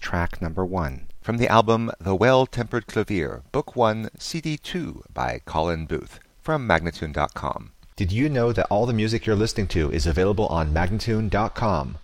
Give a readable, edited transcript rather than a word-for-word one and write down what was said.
track number 1, from the album The Well-Tempered Clavier, Book 1, CD 2 by Colin Booth, from Magnatune.com. Did you know that all the music you're listening to is available on Magnatune.com?